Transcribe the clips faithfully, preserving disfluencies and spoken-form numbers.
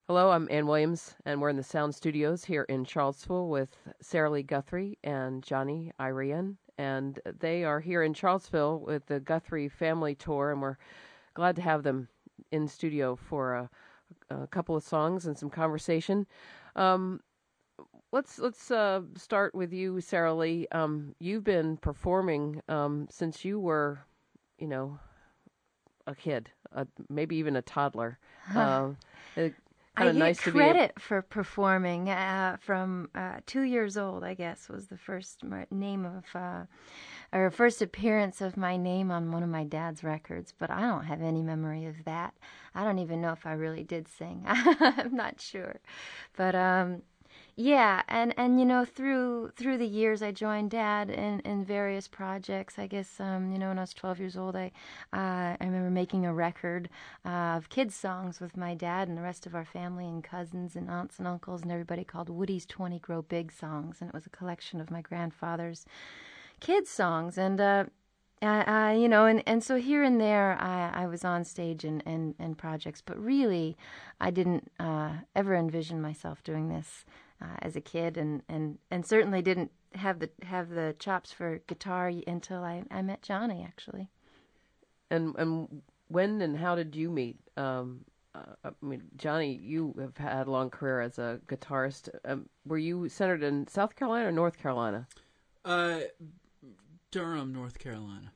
Hello, I'm Ann Williams, and we're in the Sound Studios here in Charlottesville with Sarah Lee Guthrie and Johnny Irian. And they are here in Charlottesville with the Guthrie Family Tour, and we're glad to have them in studio for a, a couple of songs and some conversation. Um, let's let's uh, start with you, Sarah Lee. Um, you've been performing um, since you were, you know, a kid, uh, maybe even a toddler. Uh, it, I kind of get nice to be able. credit for performing uh, from uh, two years old, I guess, was the first my name of, uh, or first appearance of my name on one of my dad's records, but I don't have any memory of that. I don't even know if I really did sing. I'm not sure. But, um, yeah, and, and you know, through through the years, I joined Dad in, in various projects. I guess, um, you know, when I was twelve years old, I uh, I remember making a record uh, of kids' songs with my dad and the rest of our family and cousins and aunts and uncles and everybody, called Woody's twenty Grow Big Songs. And it was a collection of my grandfather's kids' songs. And, uh, I, I, you know, and, and so here and there, I, I was on stage and, and, and projects, but really, I didn't uh, ever envision myself doing this uh, as a kid, and, and, and certainly didn't have the have the chops for guitar until I, I met Johnny, actually. And and when and how did you meet? Um, uh, I mean, Johnny, you have had a long career as a guitarist. Um, were you centered in South Carolina or North Carolina? Uh, Durham, North Carolina.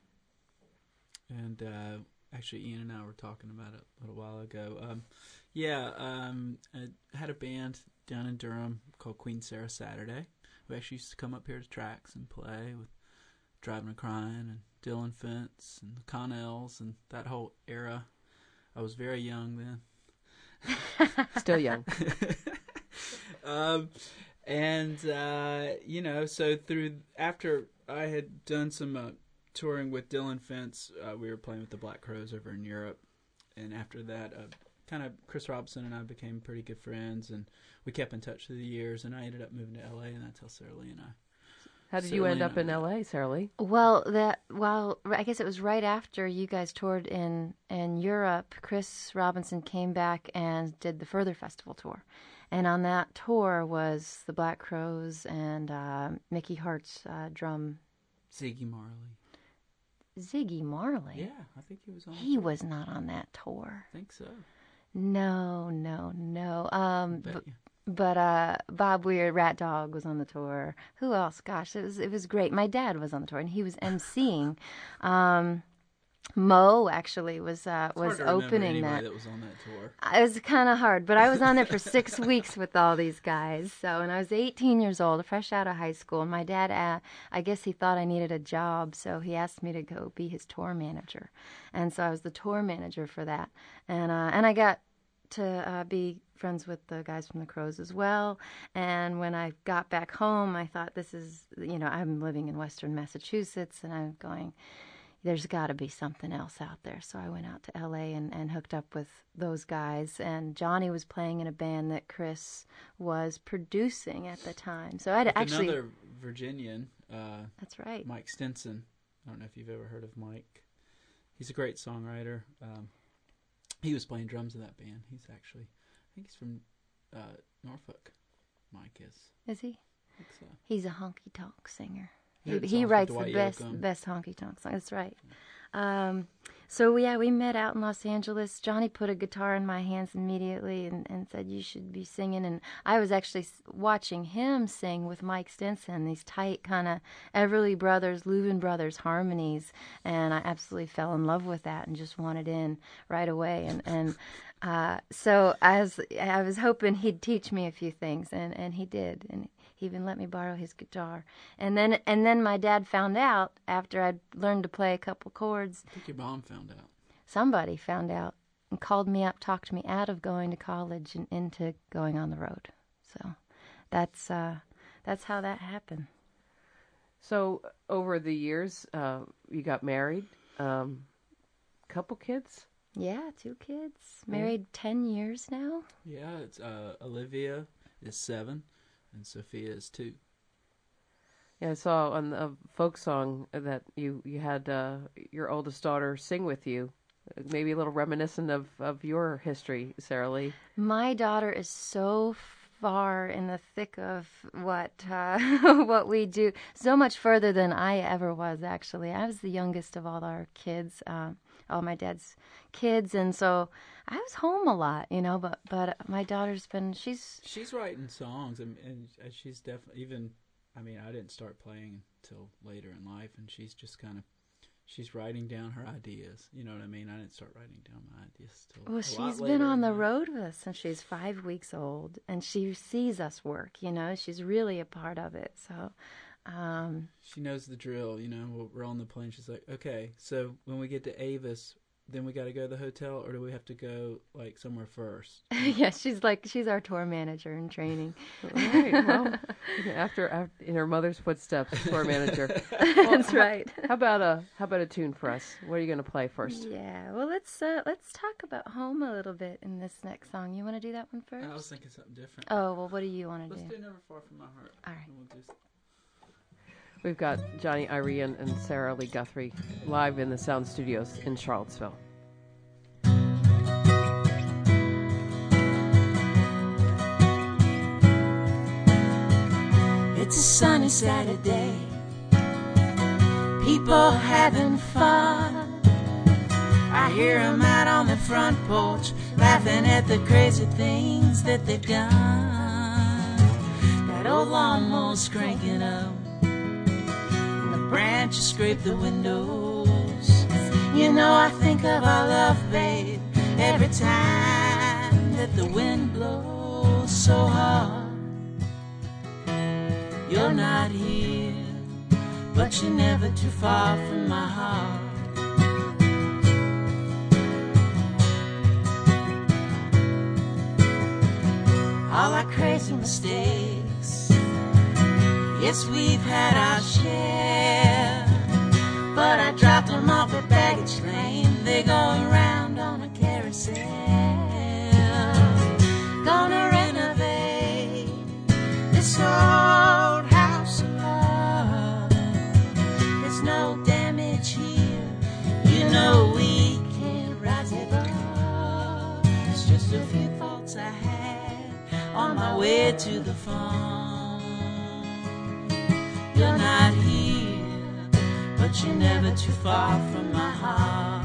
And uh, actually, Ian and I were talking about it a little while ago. Um, yeah, um, I had a band down in Durham called Queen Sarah Saturday. We actually used to come up here to tracks and play with Driving and Crying and Dylan Fence and the Connells and that whole era. I was very young then. Still young. um, and, uh, you know, so through, after I had done some uh, touring with Dylan Fence, uh, we were playing with the Black Crowes over in Europe. And after that, uh, kind of Chris Robinson and I became pretty good friends, and we kept in touch through the years, and I ended up moving to L A, and that's how Sarah Lee and I. How did Sarah you Lee end and up I in met. L A, Sarah Lee? Well, that well, I guess it was right after you guys toured in in Europe. Chris Robinson came back and did the Further Festival tour, and on that tour was the Black Crowes and uh, Mickey Hart's uh, drum. Ziggy Marley. Ziggy Marley. Yeah, I think he was on. He was not on that tour. I think so. No, no, no. Um, Bet but, you. but uh, Bob Weir, Rat Dog, was on the tour. Who else? Gosh, it was it was great. My dad was on the tour, and he was emceeing. Um, Mo actually was uh, It's was hard to remember opening anybody that. that was on that tour. It was kind of hard, but I was on there for six weeks with all these guys. So, and I was eighteen years old, fresh out of high school. And my dad, uh, I guess he thought I needed a job, so he asked me to go be his tour manager. And so I was the tour manager for that. And uh, and I got to uh, be friends with the guys from the Crowes as well. And when I got back home, I thought, this is, you know, I'm living in Western Massachusetts, and I'm going, there's got to be something else out there. So I went out to L A and, and hooked up with those guys. And Johnny was playing in a band that Chris was producing at the time. So I'd With actually... another Virginian. Uh, That's right. Mike Stinson. I don't know if you've ever heard of Mike. He's a great songwriter. Um, he was playing drums in that band. He's actually, I think he's from uh, Norfolk. Mike is. Is he? I think so. He's a honky-tonk singer. He He, did he songs with writes the Dwight best Yoakam. best honky tonk song. That's right. Um, so yeah, we met out in Los Angeles. Johnny put a guitar in my hands immediately and, and said, "You should be singing." And I was actually s- watching him sing with Mike Stinson, these tight kind of Everly Brothers, Louvin Brothers harmonies, and I absolutely fell in love with that and just wanted in right away. And and uh, so I was I was hoping he'd teach me a few things, and, and he did. And he even let me borrow his guitar. And then and then my dad found out after I'd learned to play a couple chords. I think your mom found out. Somebody found out and called me up, talked me out of going to college and into going on the road. So that's uh, that's how that happened. So over the years, uh, you got married, um, couple kids. Yeah, two kids. Married ten years now. Yeah, it's uh, Olivia is seven, and Sophia is two. Yeah, I saw on the folk song that you you had uh, your oldest daughter sing with you. maybe a little reminiscent of, of your history, Sarah Lee. My daughter is so far in the thick of what uh, what we do, so much further than I ever was, actually. I was the youngest of all our kids, uh, all my dad's kids, and so I was home a lot, you know, but, but my daughter's been, she's... She's writing songs, and, and she's definitely, even, I mean, I didn't start playing until later in life, and she's just kind of, she's writing down her ideas. You know what I mean? I didn't start writing down my ideas till Well, a she's lot been later on in the life. road with us since she's five weeks old, and she sees us work, you know? She's really a part of it, so... Um, She knows the drill, you know. We're on the plane. She's like, okay, so when we get to Avis, then we got to go to the hotel, or do we have to go, like, somewhere first? yeah, she's like, she's our tour manager in training. All right. Well, after, after in her mother's footsteps, tour manager. That's right. How about a how about a tune for us? What are you going to play first? Yeah, well, let's uh, let's talk about home a little bit in this next song. You want to do that one first? I was thinking something different. Oh, well, what do you want to Let's do? do Never Far From My Heart. All right. And we'll do We've got Johnny Irian and Sarah Lee Guthrie live in the Sound Studios in Charlottesville. It's a sunny Saturday, people having fun. I hear 'em out on the front porch, laughing at the crazy things that they've done. That old lawnmower's cranking up, and the branches scrape the windows. You know I think of our love, babe, every time that the wind blows so hard. You're not here, but you're never too far from my heart. All our crazy mistakes, yes, we've had our share, but I dropped them off at baggage claim. They're going round on a carousel. Gonna renovate this old house of love. There's no damage here, you know we can't rise above. It's just a few thoughts I had on my way to the farm. You're not here, but you're never too far from my heart.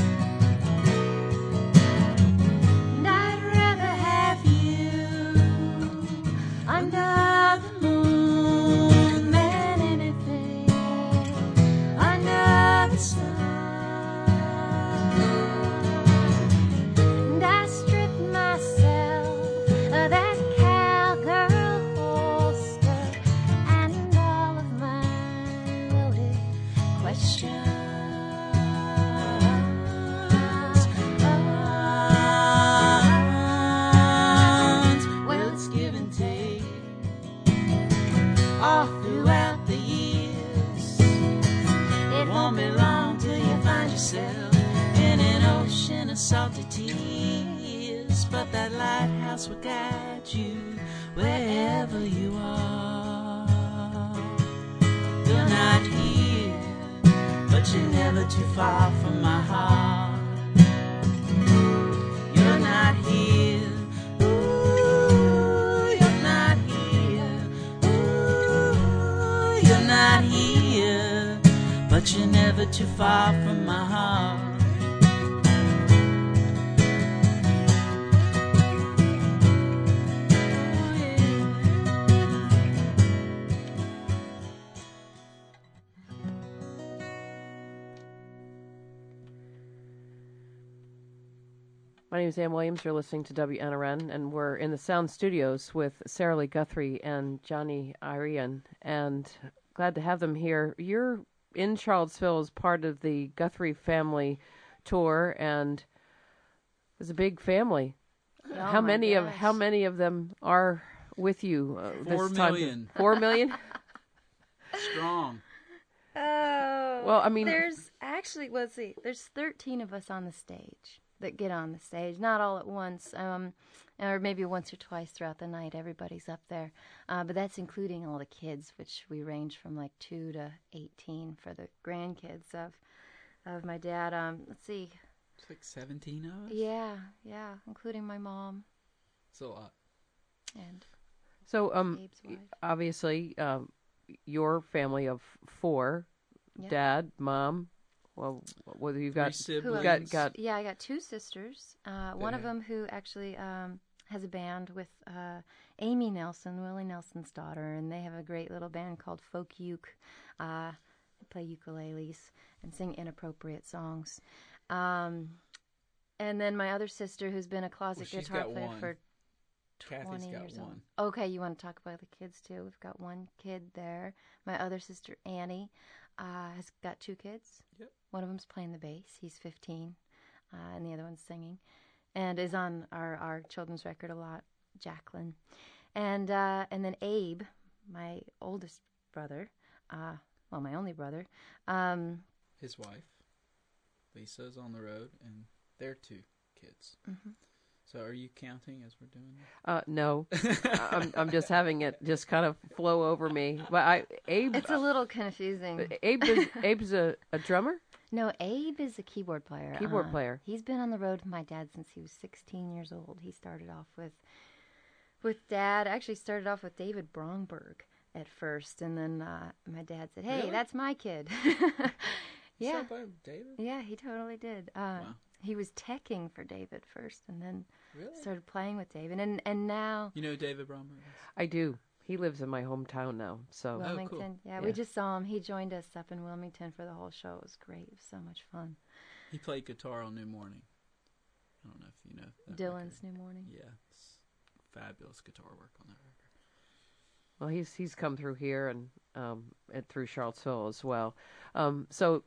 And I'd rather have you under the moon than anything under the sun. And I strip myself of that cowgirl holster and all of my loaded questions. Well, it's give and take all throughout the years. It won't be long till you find yourself in an ocean of salty tears. But that lighthouse will guide you wherever you are. You're not here, but you're never too far from my heart. You're not here. Ooh, you're not here. Ooh, you're not here, but you're never too far from my heart. My name is Ann Williams. You're listening to W N R N, and we're in the Sound Studios with Sarah Lee Guthrie and Johnny Irian, and glad to have them here. You're in Charlottesville as part of the Guthrie family tour, and it's a big family. Oh, how my many of gosh. how many of them are with you uh, Four this time? million. Four million? Strong. Oh, Well, I mean- there's actually, let's see, there's thirteen of us on the stage that get on the stage, not all at once, um, or maybe once or twice throughout the night. Everybody's up there, uh, but that's including all the kids, which we range from like two to eighteen for the grandkids of of my dad. Um, let's see, It's like seventeen of us? Yeah, yeah, including my mom It's a lot. and So, um, Abe's wife. obviously, um, your family of four, Yeah. dad, mom, well, whether you've got, Three Who siblings. got, got, Yeah, I got two sisters. Uh, one of Yeah. them who actually um, has a band with uh, Amy Nelson, Willie Nelson's daughter, and they have a great little band called Folk Uke. Uh, they play ukuleles and sing inappropriate songs. Um, and then my other sister, who's been a closet Well, she's guitar got player one. for Kathy's twenty got years one. old. Okay, you want to talk about the kids too? We've got one kid there. My other sister Annie uh, has got two kids. Yep. One of them's playing the bass. He's fifteen, uh, and the other one's singing, and is on our, our children's record a lot. Jacqueline, and uh, and then Abe, my oldest brother, uh, well, my only brother. Um, His wife, Lisa's on the road, and their two kids. mhm. So are you counting as we're doing this? uh, no, I'm, I'm just having it just kind of flow over me. But I, Abe, It's a little confusing. Abe is, Abe's a, a drummer? No, Abe is a keyboard player. Keyboard Uh, player. He's been on the road with my dad since he was sixteen years old. He started off with with dad. Actually, started off with David Bromberg at first, and then uh, my dad said, "Hey, Really? that's my kid." Is yeah, that by David? yeah, he totally did. Uh, Wow. He was teching for David first, and then Really? started playing with David, and and now You know David Bromberg? I do. He lives in my hometown now, so. Well- Wilmington. cool. Yeah, Yeah. we just saw him. He joined us up in Wilmington for the whole show. It was great. It was so much fun. He played guitar on New Morning. I don't know if you know that Dylan's record. New Morning. Yeah, it's fabulous guitar work on that record. Well, he's he's come through here and um and through Charlottesville as well. Um, so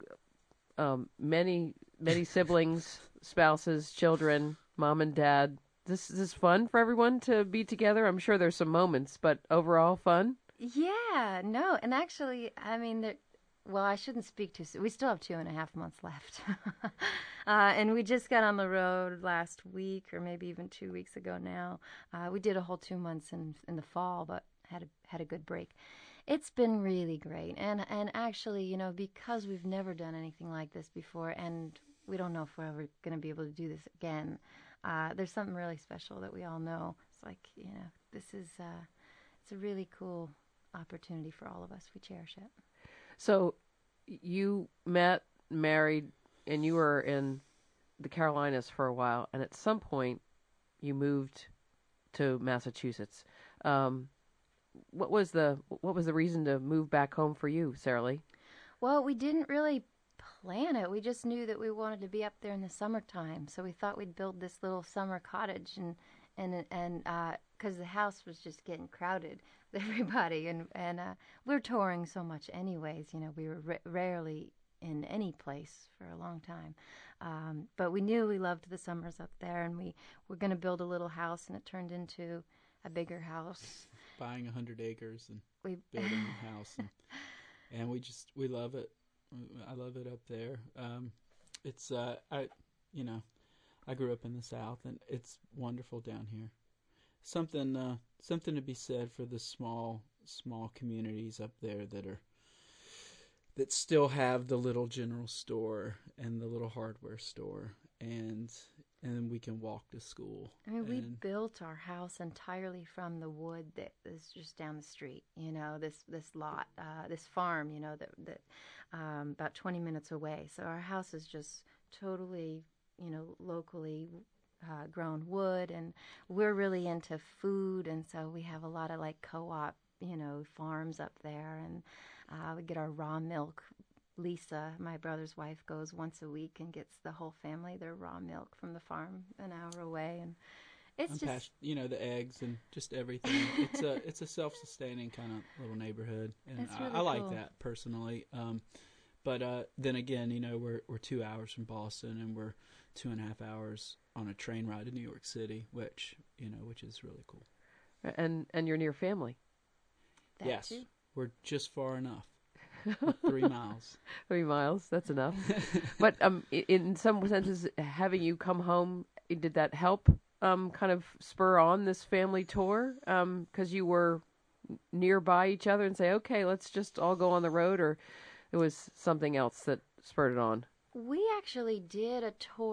um, many many siblings, spouses, children, mom and dad. This, this is fun for everyone to be together. I'm sure there's some moments, but overall fun. Yeah, no, and actually, I mean, there, well, I shouldn't speak too soon. We still have two and a half months left, uh, and we just got on the road last week, or maybe even two weeks ago now. Uh, we did a whole two months in in the fall, but had a had a good break. It's been really great, and and actually, you know, because we've never done anything like this before, and we don't know if we're ever going to be able to do this again. Uh, there's something really special that we all know. It's like, you know, this is uh, it's a really cool opportunity for all of us. We cherish it. So you met, married, and you were in the Carolinas for a while, and at some point you moved to Massachusetts. Um, what was the what was the reason to move back home for you, Sarah Lee? Well, we didn't really plan it. We just knew that we wanted to be up there in the summertime, so we thought we'd build this little summer cottage, and and and because uh, the house was just getting crowded with everybody, and and uh, we're touring so much, anyways. You know, we were ra- rarely in any place for a long time, um, but we knew we loved the summers up there, and we were going to build a little house, and it turned into a bigger house. Buying a hundred acres and We building a house, and, and we just we love it. I love it up there. Um, it's uh, I, you know, I grew up in the South, and it's wonderful down here. Something, uh, something to be said for the small, small communities up there that are that still have the little general store and the little hardware store, and and we can walk to school. I mean, we And- built our house entirely from the wood that is just down the street. You know, this this lot, uh, this farm. You know, that that um, about twenty minutes away. So our house is just totally, you know, locally uh, grown wood, and we're really into food, and so we have a lot of like co-op, you know, farms up there, and uh, we get our raw milk. Lisa, my brother's wife, goes once a week and gets the whole family their raw milk from the farm an hour away, and it's I'm just passionate, you know, the eggs and just everything. It's a it's a self-sustaining kind of little neighborhood, and It's I, really I like cool. that personally. Um, but uh, then again, you know, we're we're two hours from Boston, and we're two and a half hours on a train ride to New York City, which you know, which is really cool. And and you're near family. that yes, too. we're just far enough, three miles. Three miles, that's enough. But um, i- in some senses, having you come home, did that help um, kind of spur on this family tour? Because you were nearby each other and say, okay, let's just all go on the road, or it was something else that spurred it on? We actually did a tour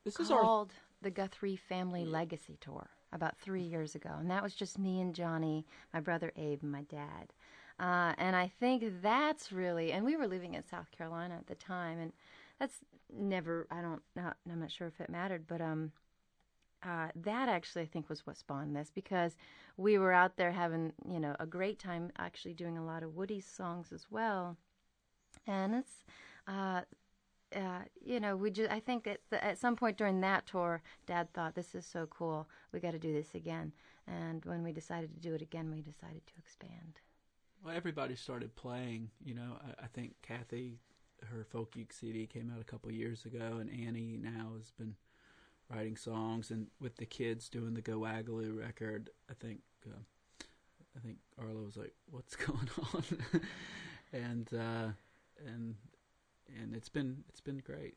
This is our called the Guthrie Family Legacy Tour about three years ago, and that was just me and Johnny, my brother Abe, and my dad. Uh, and I think that's really, and we were living in South Carolina at the time, and that's never, I don't, not, I'm not sure if it mattered, but um, uh, that actually I think was what spawned this, because we were out there having, you know, a great time actually doing a lot of Woody's songs as well. And it's, uh, uh, you know, we just, I think at, the, at some point during that tour, Dad thought, this is so cool, we got to do this again. And when we decided to do it again, we decided to expand. Well, everybody started playing. You know, I, I think Kathy, her folk uke C D came out a couple years ago, and Annie now has been writing songs, and with the kids doing the Go Wagaloo record, I think uh, I think Arlo was like, "What's going on?" and uh, and and it's been it's been great.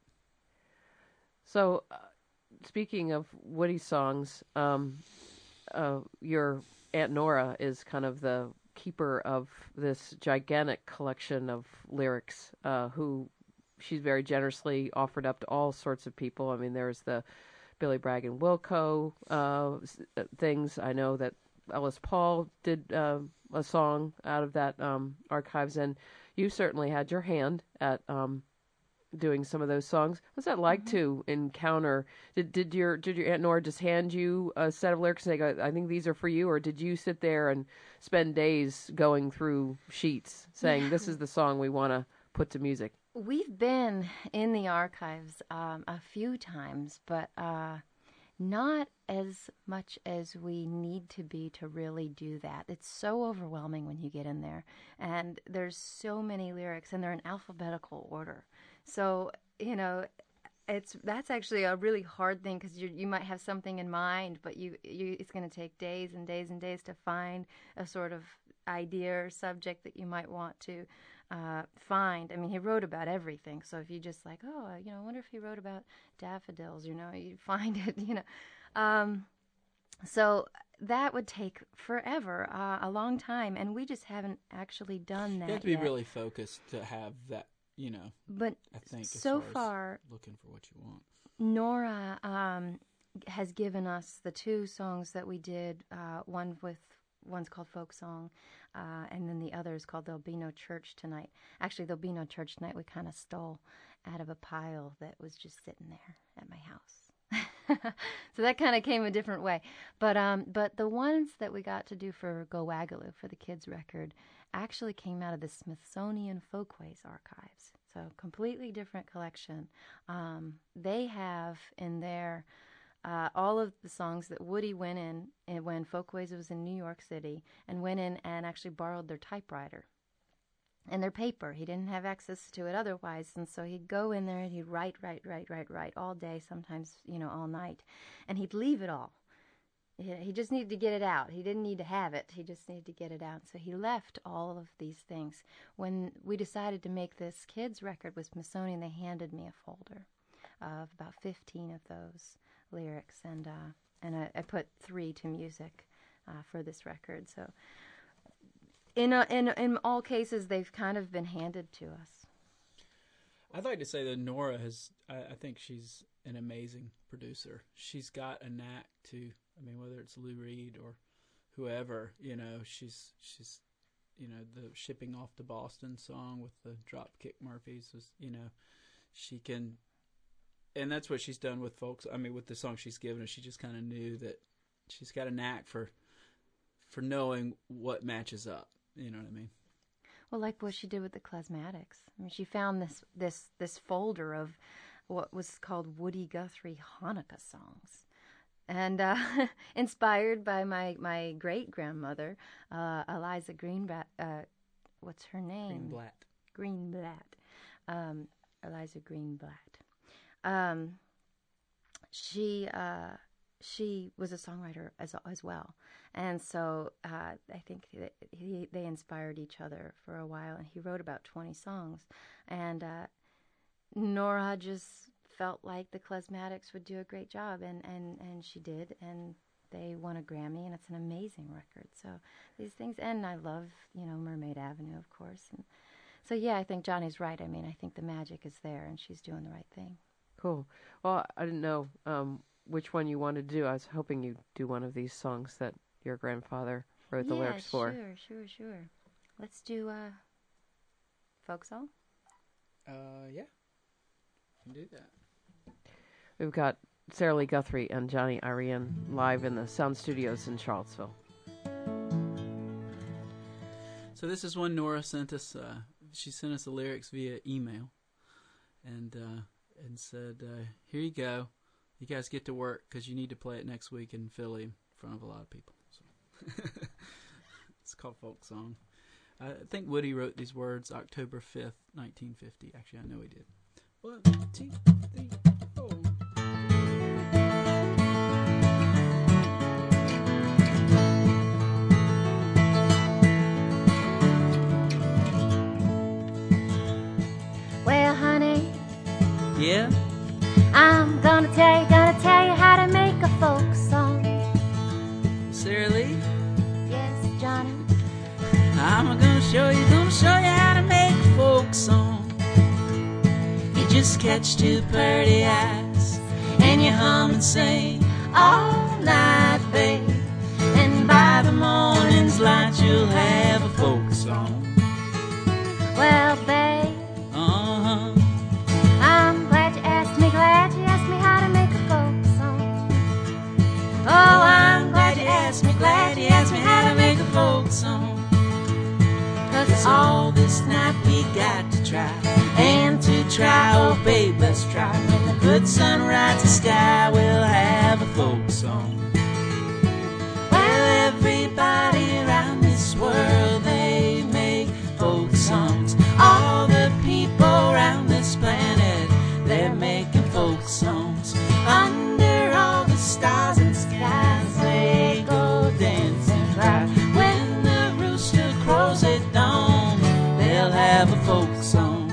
So, uh, speaking of Woody songs, um, uh, your Aunt Nora is kind of the keeper of this gigantic collection of lyrics, uh, who she's very generously offered up to all sorts of people. I mean, there's the Billy Bragg and Wilco uh, things. I know that Ellis Paul did uh, a song out of that um, archives, and you certainly had your hand at um, doing some of those songs. What's that like mm-hmm. to encounter? Did did your did your Aunt Nora just hand you a set of lyrics and say, "I think these are for you," or did you sit there and spend days going through sheets saying, yeah. "This is the song we want to put to music"? We've been in the archives um, a few times, but uh, not as much as we need to be to really do that. It's so overwhelming when you get in there, and there's so many lyrics, and they're in alphabetical order. So, you know, it's that's actually a really hard thing, because you you might have something in mind, but you, you it's going to take days and days and days to find a sort of idea or subject that you might want to uh, find. I mean, he wrote about everything, so if you just like, oh, you know, I wonder if he wrote about daffodils, you know, you find it, you know. Um, so that would take forever, uh, a long time, and we just haven't actually done that You have to be yet. really focused to have that. You know, but I think so as far, far as looking for what you want. Nora um, has given us the two songs that we did. Uh, one with one's called Folk Song, uh, and then the other is called There'll Be No Church Tonight. Actually, There'll Be No Church Tonight we kind of stole out of a pile that was just sitting there at my house. So that kind of came a different way. But um, but the ones that we got to do for Go Wagaloo, for the kids' record, actually came out of the Smithsonian Folkways archives. So completely different collection. Um, they have in there uh, all of the songs that Woody went in and when Folkways was in New York City, and went in and actually borrowed their typewriter and their paper. He didn't have access to it otherwise, and so he'd go in there and he'd write, write, write, write, write all day, sometimes, you know, all night, and he'd leave it all. He just needed to get it out. He didn't need to have it. He just needed to get it out. So he left all of these things. When we decided to make this kids record with Smithsonian, they handed me a folder of about fifteen of those lyrics, and uh, and I, I put three to music uh, for this record. So in a, in in all cases, they've kind of been handed to us. I'd like to say that Nora has. I, I think she's an amazing producer. She's got a knack to. I mean, whether it's Lou Reed or whoever, you know, she's she's, you know, the Shipping Off to Boston song with the Dropkick Murphys was, you know, she can, and that's what she's done with folks. I mean, with the song she's given us, she just kind of knew that she's got a knack for for knowing what matches up. You know what I mean? Well, like what she did with the Klezmatics. I mean, she found this this this folder of what was called Woody Guthrie Hanukkah songs. And uh, inspired by my, my great-grandmother, uh, Eliza Greenblatt, uh, what's her name? Greenblatt. Greenblatt. Um, Eliza Greenblatt. Um, she uh, she was a songwriter as as well. And so uh, I think that he, they inspired each other for a while, and he wrote about twenty songs. And uh, Nora just felt like the Klezmatics would do a great job, and, and, and she did, and they won a Grammy, and it's an amazing record. So these things, and I love, you know, Mermaid Avenue, of course. And so, yeah, I think Johnny's right. I mean, I think the magic is there, and she's doing the right thing. Cool. Well, I didn't know um, which one you wanted to do. I was hoping you'd do one of these songs that your grandfather wrote the yeah, lyrics for. sure, sure, sure. Let's do a folk song. Uh, yeah. Can do that. We've got Sarah Lee Guthrie and Johnny Irian live in the Sound Studios in Charlottesville. So this is one Nora sent us. Uh, she sent us the lyrics via email, and uh, and said, uh, "Here you go. You guys get to work because you need to play it next week in Philly in front of a lot of people." So it's called Folk Song. I think Woody wrote these words October fifth, nineteen fifty. Actually, I know he did. One, two, three, four. Well, honey, Yeah? I'm gonna tell you, gonna tell you how to make a folk song. Sarah Lee? Yes, Johnny. I'm gonna show you, gonna show you how to make a folk song. You just catch two pretty eyes, and you hum and sing all night, babe. And by the morning's light, you'll have a folk song. Well, babe, Uh-huh. I'm glad you asked me, glad you asked me how to make a folk song. Oh, I'm glad you asked me, glad you asked me how to make a folk song. Cause all this night we got to try, and to try, oh babe, let's try. When the good sun rides the sky, we'll have a folk song. Well, everybody around this world, they make folk songs. All the people around this planet, they're making folk songs. Under all the stars and skies, they go dance and cry. When the rooster crows at dawn, they'll have a folk song.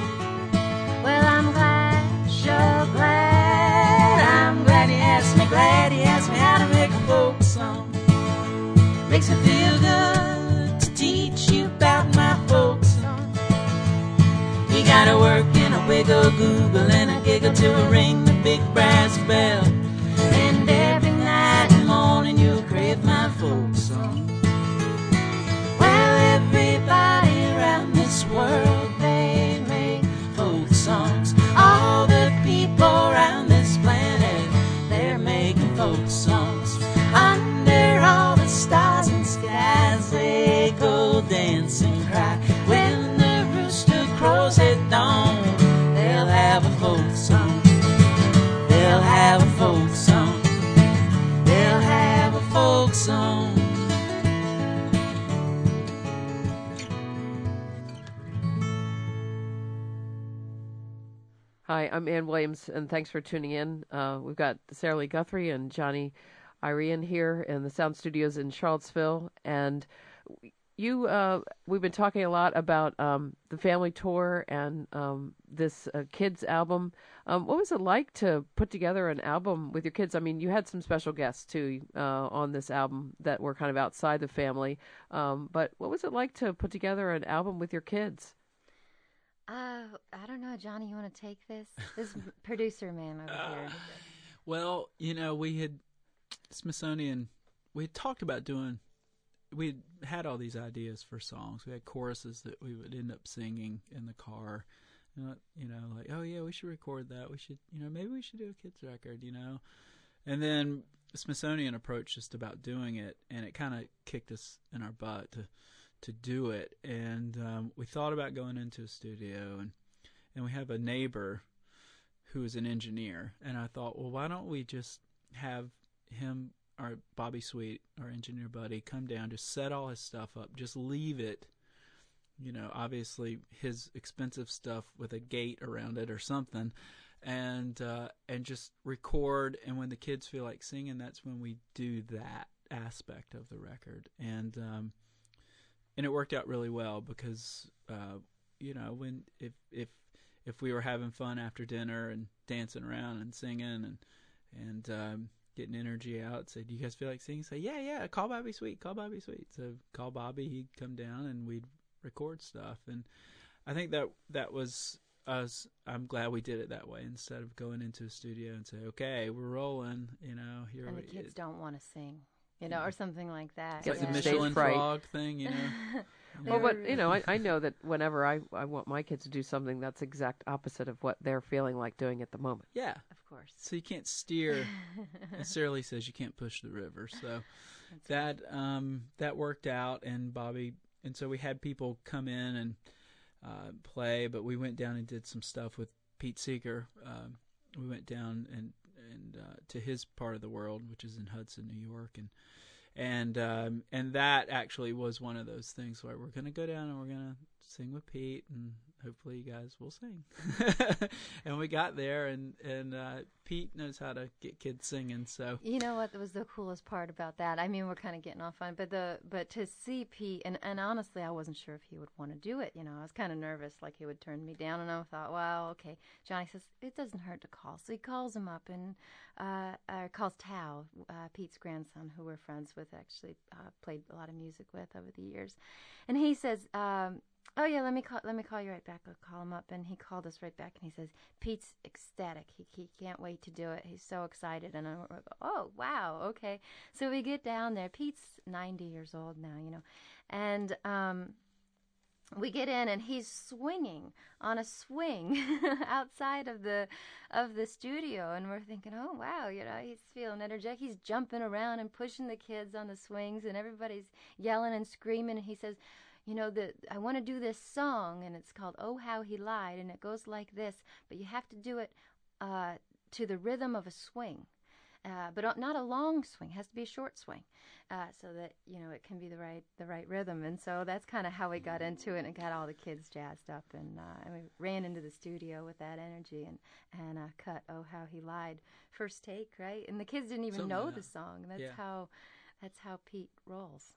well, I'm glad, sure glad. I'm glad you asked me, glad you asked me how to make a folk song. Makes me feel good to teach you about my folk song. You gotta work in a wiggle, Google, and a giggle to ring the big brass bell. And every night and morning you'll crave my folk song. Well, everybody around this world, they make folk songs. All the people around this planet, they're making folk songs. Under all the stars and skies, they go dance and cry. When the rooster crows at dawn, they'll have a folk song. They'll have a folk song. They'll have a folk song. Hi, I'm Ann Williams, and thanks for tuning in. Uh, we've got Sarah Lee Guthrie and Johnny Irian here in the Sound Studios in Charlottesville. And you, uh, we've been talking a lot about um, the family tour and um, this uh, kids album. Um, what was it like to put together an album with your kids? I mean, you had some special guests too uh, on this album that were kind of outside the family. Um, but what was it like to put together an album with your kids? Uh, I don't know, Johnny, you want to take this? This producer man over here. Well, you know, we had Smithsonian, we had talked about doing, we had had all these ideas for songs. We had choruses that we would end up singing in the car. You know, you know, like, oh yeah, we should record that. We should, you know, maybe we should do a kids record, you know. And then Smithsonian approached us about doing it, and it kind of kicked us in our butt to to do it. And um, we thought about going into a studio, and and we have a neighbor who is an engineer, and I thought, well, why don't we just have him, our Bobby Sweet, our engineer buddy, come down, just set all his stuff up, just leave it, you know, obviously his expensive stuff with a gate around it or something, and uh, and just record, and when the kids feel like singing, that's when we do that aspect of the record. And um, and it worked out really well because, uh, you know, when if if if we were having fun after dinner and dancing around and singing and and um, getting energy out, say, do you guys feel like singing? Say, yeah, yeah, call Bobby Sweet, call Bobby Sweet. So call Bobby, he'd come down and we'd record stuff. And I think that that was us, I'm glad we did it that way instead of going into a studio and say, okay, we're rolling, you know, here And the we kids don't want to sing, you know, or something like that. It's like Get the some Michelin stage fright. frog thing, you know. They Well, were but you know, I, I know that whenever I, I want my kids to do something, that's exact opposite of what they're feeling like doing at the moment. Yeah. Of course. So you can't steer. Necessarily says you can't push the river. So That's that um, that worked out, and Bobby, and so we had people come in and uh, play, but we went down and did some stuff with Pete Seeger. Um, we went down and and uh, to his part of the world, which is in Hudson, New York, and and um, and that actually was one of those things where we're going to go down and we're going to sing with Pete, and hopefully you guys will sing. And we got there, and and uh, Pete knows how to get kids singing. So You know what was the coolest part about that? I mean, we're kind of getting off on, but the but to see Pete, and, and honestly, I wasn't sure if he would want to do it. You know, I was kind of nervous, like he would turn me down, and I thought, well, okay. Johnny says it doesn't hurt to call, so he calls him up and uh, uh, calls Tao, uh, Pete's grandson, who we're friends with, actually uh, played a lot of music with over the years, and he says. Um, Oh yeah, let me call. Let me call you right back. I'll call him up, and he called us right back, and he says Pete's ecstatic. He he can't wait to do it. He's so excited, and I'm like, oh wow, okay. So we get down there. Pete's ninety years old now, you know, and um, we get in, and he's swinging on a swing outside of the of the studio, and we're thinking, oh wow, you know, he's feeling energetic. He's jumping around and pushing the kids on the swings, and everybody's yelling and screaming, and he says. You know, the, I want to do this song, and it's called Oh How He Lied, and it goes like this, but you have to do it uh, to the rhythm of a swing, uh, but not a long swing. It has to be a short swing, uh, so that, you know, it can be the right the right rhythm. And so that's kind of how we got into it and got all the kids jazzed up, and, uh, and we ran into the studio with that energy and, and uh, cut Oh How He Lied, first take, right? And the kids didn't even Something know like the that. song. That's Yeah. how that's how Pete rolls.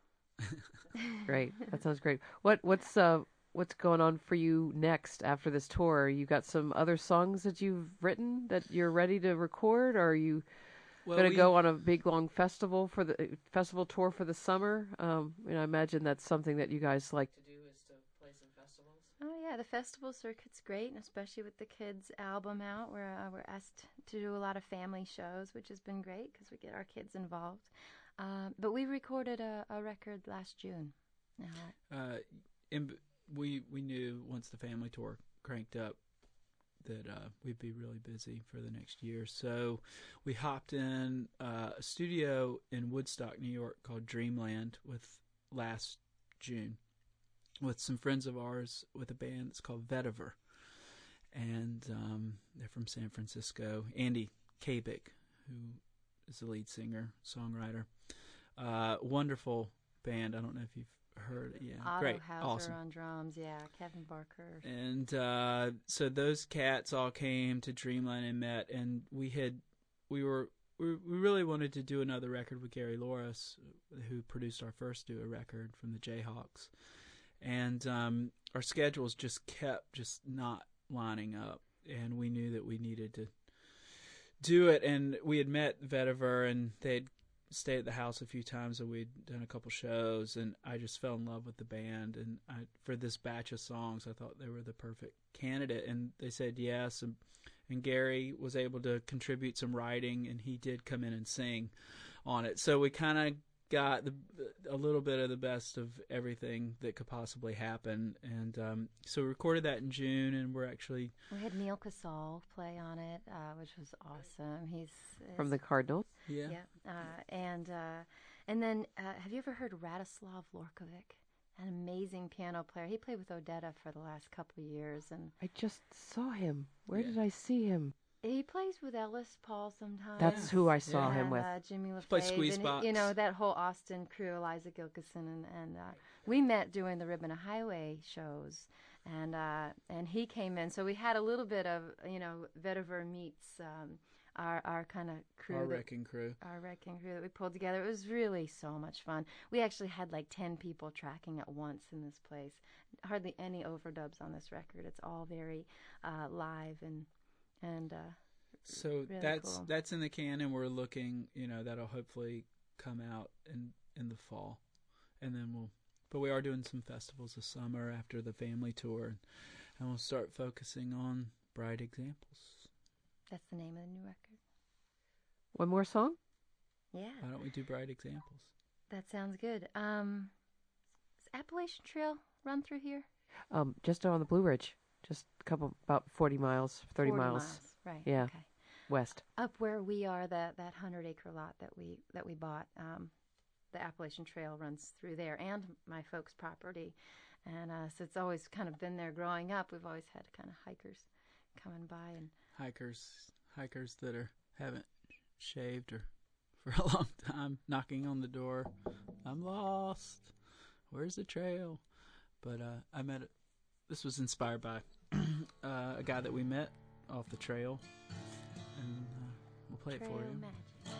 Great, that sounds great. What what's uh what's going on for you next after this tour? You got some other songs that you've written that you're ready to record, or are you well, going to we- go on a big long festival for the festival tour for the summer? Um, you know, I imagine that's something that you guys like to do is to play some festivals. Oh yeah, the festival circuit's great, and especially with the kids' album out, we're uh, we're asked to do a lot of family shows, which has been great because we get our kids involved. Um, but we recorded a, a record last June. Uh, uh, in, we we knew once the family tour cranked up that uh, we'd be really busy for the next year. So we hopped in uh, a studio in Woodstock, New York called Dreamland with last June with some friends of ours with a band that's called Vetiver. And um, they're from San Francisco. Andy Kabik, who is the lead singer, songwriter. Uh, wonderful band. I don't know if you've heard it. Yeah, Otto great. Hauser Awesome. on drums, yeah, Kevin Barker. And uh, so those cats all came to Dreamland and met, and we had, we were, we, we really wanted to do another record with Gary Loris, who produced our first duo record from the Jayhawks, and um, our schedules just kept just not lining up, and we knew that we needed to do it, and we had met Vetiver, and they'd stayed at the house a few times, and we'd done a couple shows, and I just fell in love with the band, and I, for this batch of songs, I thought they were the perfect candidate, and they said yes, and, and Gary was able to contribute some writing, and he did come in and sing on it, so we kind of got the, a little bit of the best of everything that could possibly happen, and um, so we recorded that in June, and we're actually... We had Neil Casal play on it, uh, which was awesome. He's From the Cardinals? Yeah. yeah, uh, and uh, and then uh, have you ever heard Radislav Lorkovic? An amazing piano player. He played with Odetta for the last couple of years, and I just saw him. Where Yeah. did I see him? he plays with Ellis Paul sometimes. That's who I saw and, him with. Uh, Jimmy LaFave. Play Squeeze and, Box. You know, that whole Austin crew, Eliza Gilkison, and, and uh, we met doing the Ribbon Highway shows, and uh, and he came in. So we had a little bit of, you know, Vetiver meets um, our, our kind of crew. Our that- wrecking crew. Our wrecking crew that we pulled together. It was really so much fun. We actually had like ten people tracking at once in this place. Hardly any overdubs on this record. It's all very uh, live and and uh, So really that's cool. that's in the can, and we're looking, you know, that'll hopefully come out in in the fall, and then we'll. But we are doing some festivals this summer after the family tour. And we'll start focusing on Bright Examples. That's the name of the new record. One more song? Yeah. Why don't we do Bright Examples? That sounds good. Um, does Appalachian Trail run through here? Um, just on the Blue Ridge. Just a couple, about forty miles, thirty forty miles. miles. Right. Yeah. Okay. West. Up where we are, that that hundred acre lot that we that we bought, um, the Appalachian Trail runs through there, and my folks' property, and uh, so it's always kind of been there growing up. We've always had kind of hikers coming by and Hikers, hikers that are haven't shaved or for a long time, knocking on the door. I'm lost. Where's the trail? But uh, I met. A, this was inspired by uh, a guy that we met off the trail, and uh, we'll play Trail it for you. Magic.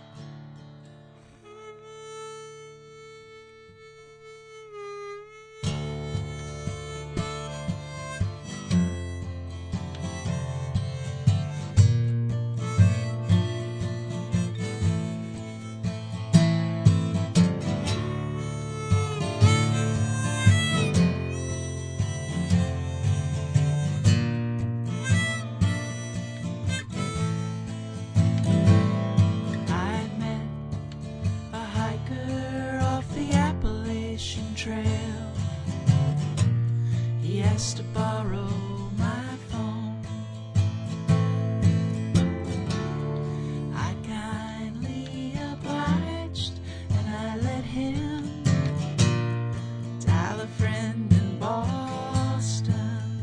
To borrow my phone, I kindly obliged, and I let him dial a friend in Boston.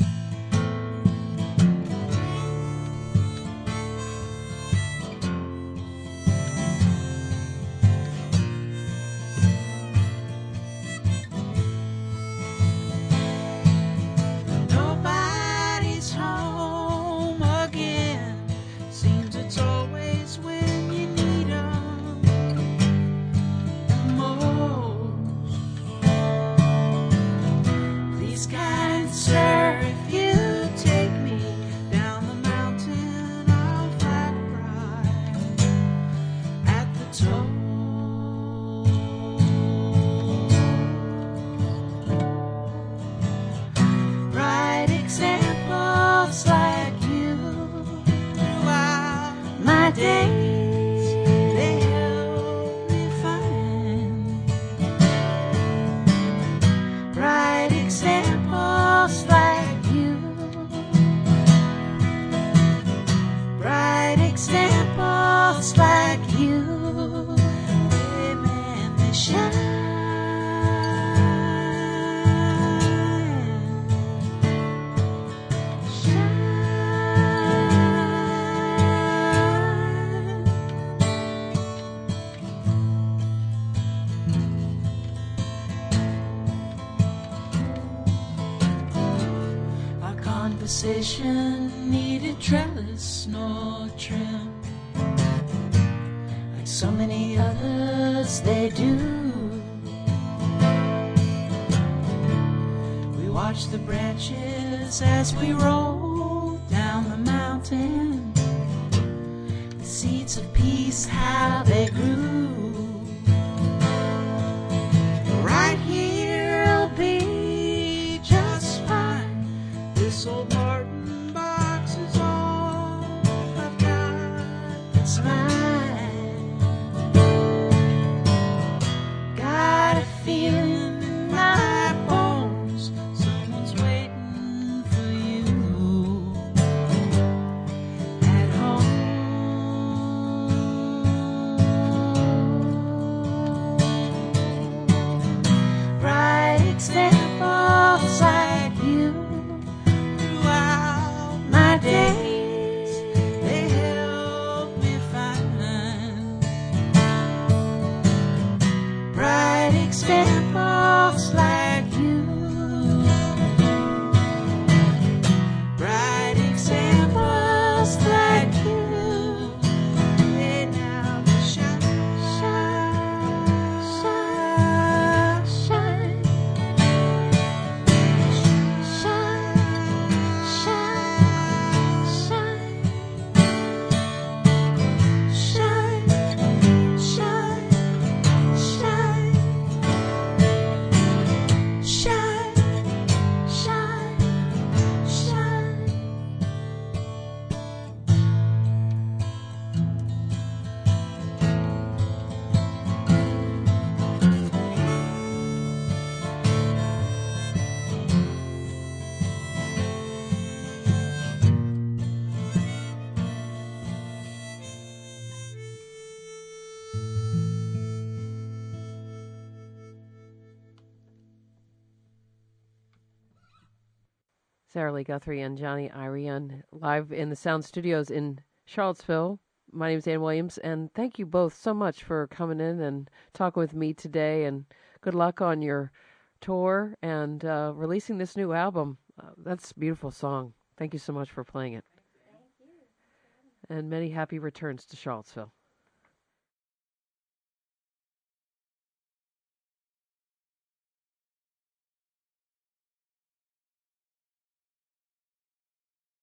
Conversation needed trellis nor trim, like so many others they do. We watched the branches as we rolled down the mountain, the seeds of peace, how they grew. Right here I'll be just fine. This old Martin box is all I've got. It's mine. Got a feeling in my bones, someone's waiting for you at home. Bright examples like you throughout my days, they help me find bright examples like you, bright examples like you. They now shine, shine, shine, shine, shine. Shine, shine, shine, shine. Sarah Lee Guthrie and Johnny Irian live in the Sound Studios in Charlottesville. My name is Ann Williams, and thank you both so much for coming in and talking with me today, and good luck on your tour and uh, releasing this new album. Uh, that's a beautiful song. Thank you so much for playing it. Thank you. And many happy returns to Charlottesville.